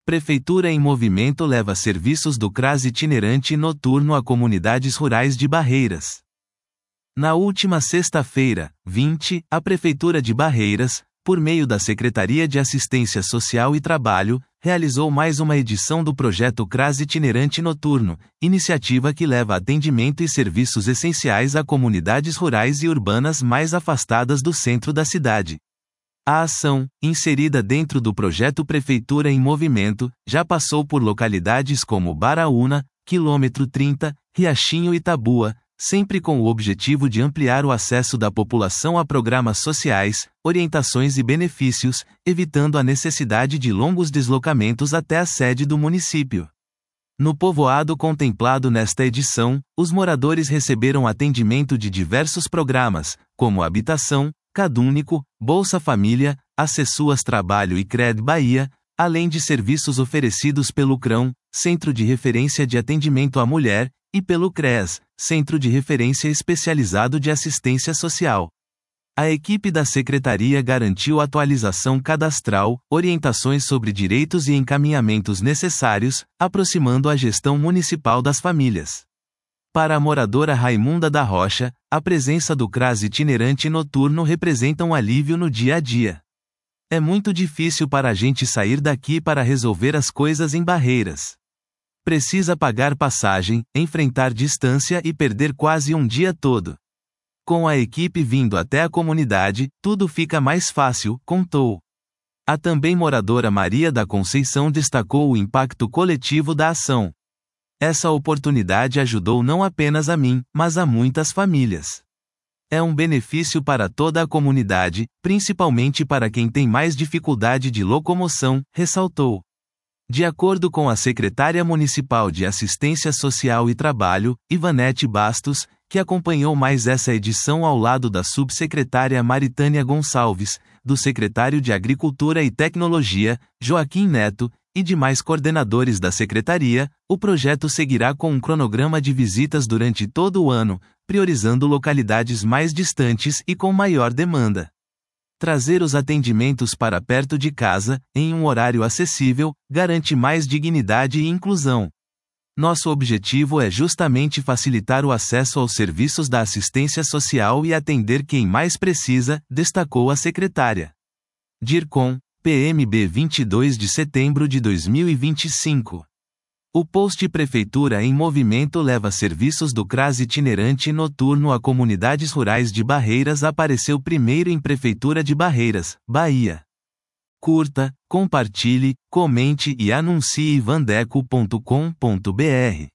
Prefeitura em Movimento leva serviços do CRAS itinerante noturno a comunidades rurais de Barreiras. Na última sexta-feira, 20, a Prefeitura de Barreiras, por meio da Secretaria de Assistência Social e Trabalho, realizou mais uma edição do projeto CRAS itinerante noturno, iniciativa que leva atendimento e serviços essenciais a comunidades rurais e urbanas mais afastadas do centro da cidade. A ação, inserida dentro do projeto Prefeitura em Movimento, já passou por localidades como Baraúna, quilômetro 30, Riachinho e Itabua, sempre com o objetivo de ampliar o acesso da população a programas sociais, orientações e benefícios, evitando a necessidade de longos deslocamentos até a sede do município. No povoado contemplado nesta edição, os moradores receberam atendimento de diversos programas, como Habitação, Cadúnico, Bolsa Família, Acessuas Trabalho e Cred Bahia, além de serviços oferecidos pelo CRAM, Centro de Referência de Atendimento à Mulher, e pelo CREAS, Centro de Referência Especializado de Assistência Social. A equipe da Secretaria garantiu atualização cadastral, orientações sobre direitos e encaminhamentos necessários, aproximando a gestão municipal das famílias. Para a moradora Raimunda da Rocha, a presença do CRAS itinerante noturno representa um alívio no dia a dia. É muito difícil para a gente sair daqui para resolver as coisas em Barreiras. Precisa pagar passagem, enfrentar distância e perder quase um dia todo. Com a equipe vindo até a comunidade, tudo fica mais fácil, contou. A também moradora Maria da Conceição destacou o impacto coletivo da ação. Essa oportunidade ajudou não apenas a mim, mas a muitas famílias. É um benefício para toda a comunidade, principalmente para quem tem mais dificuldade de locomoção, ressaltou. De acordo com a secretária municipal de Assistência Social e Trabalho, Ivanete Bastos, que acompanhou mais essa edição ao lado da subsecretária Maritânia Gonçalves, do secretário de Agricultura e Tecnologia, Joaquim Neto, e demais coordenadores da secretaria, o projeto seguirá com um cronograma de visitas durante todo o ano, priorizando localidades mais distantes e com maior demanda. Trazer os atendimentos para perto de casa, em um horário acessível, garante mais dignidade e inclusão. Nosso objetivo é justamente facilitar o acesso aos serviços da assistência social e atender quem mais precisa, destacou a secretária. DIRCOM, PMB 22 de setembro de 2025. O post Prefeitura em Movimento leva serviços do CRAS itinerante noturno a comunidades rurais de Barreiras apareceu primeiro em Prefeitura de Barreiras, Bahia. Curta, compartilhe, comente e anuncie vandeco.com.br.